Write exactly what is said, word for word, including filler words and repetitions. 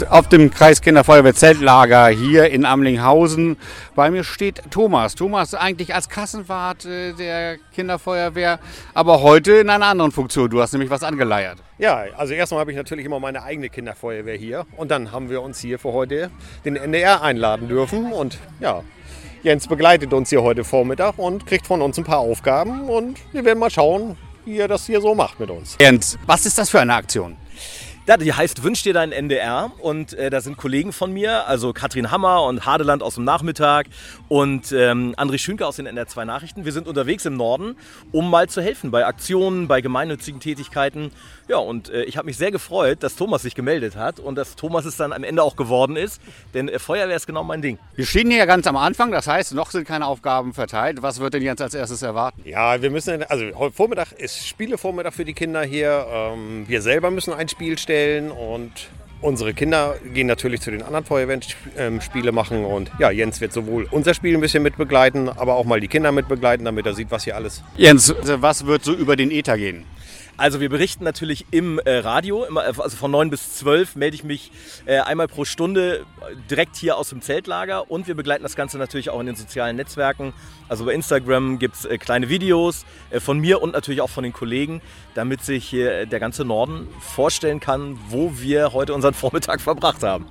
Auf dem Kreiskinderfeuerwehr-Zeltlager hier in Amlinghausen. Bei mir steht Thomas. Thomas eigentlich als Kassenwart äh, der Kinderfeuerwehr, aber heute in einer anderen Funktion. Du hast nämlich was angeleiert. Ja, also erstmal habe ich natürlich immer meine eigene Kinderfeuerwehr hier. Und dann haben wir uns hier für heute den N D R einladen dürfen. Und ja, Jens begleitet uns hier heute Vormittag und kriegt von uns ein paar Aufgaben. Und wir werden mal schauen, wie er das hier so macht mit uns. Jens, was ist das für eine Aktion? Ja, die heißt Wünsch dir deinen N D R und äh, da sind Kollegen von mir, also Katrin Hammer und Hadeland aus dem Nachmittag und ähm, André Schünke aus den N D R zwei Nachrichten. Wir sind unterwegs im Norden, um mal zu helfen bei Aktionen, bei gemeinnützigen Tätigkeiten. Ja, und äh, ich habe mich sehr gefreut, dass Thomas sich gemeldet hat und dass Thomas es dann am Ende auch geworden ist, denn äh, Feuerwehr ist genau mein Ding. Wir stehen hier ja ganz am Anfang, das heißt, noch sind keine Aufgaben verteilt. Was wird denn jetzt als erstes erwarten? Ja, wir müssen, also heute Vormittag ist Spielevormittag für die Kinder hier. Ähm, wir selber müssen ein Spiel stellen und unsere Kinder gehen natürlich zu den anderen Feuerwehren ähm, Spiele machen. Und ja, Jens wird sowohl unser Spiel ein bisschen mitbegleiten, aber auch mal die Kinder mitbegleiten, damit er sieht, was hier alles. Jens, was wird so über den Äther gehen? Also wir berichten natürlich im äh, Radio, immer, also von neun bis zwölf melde ich mich äh, einmal pro Stunde direkt hier aus dem Zeltlager und wir begleiten das Ganze natürlich auch in den sozialen Netzwerken. Also bei Instagram gibt es äh, kleine Videos äh, von mir und natürlich auch von den Kollegen, damit sich äh, der ganze Norden vorstellen kann, wo wir heute unseren Vormittag verbracht haben.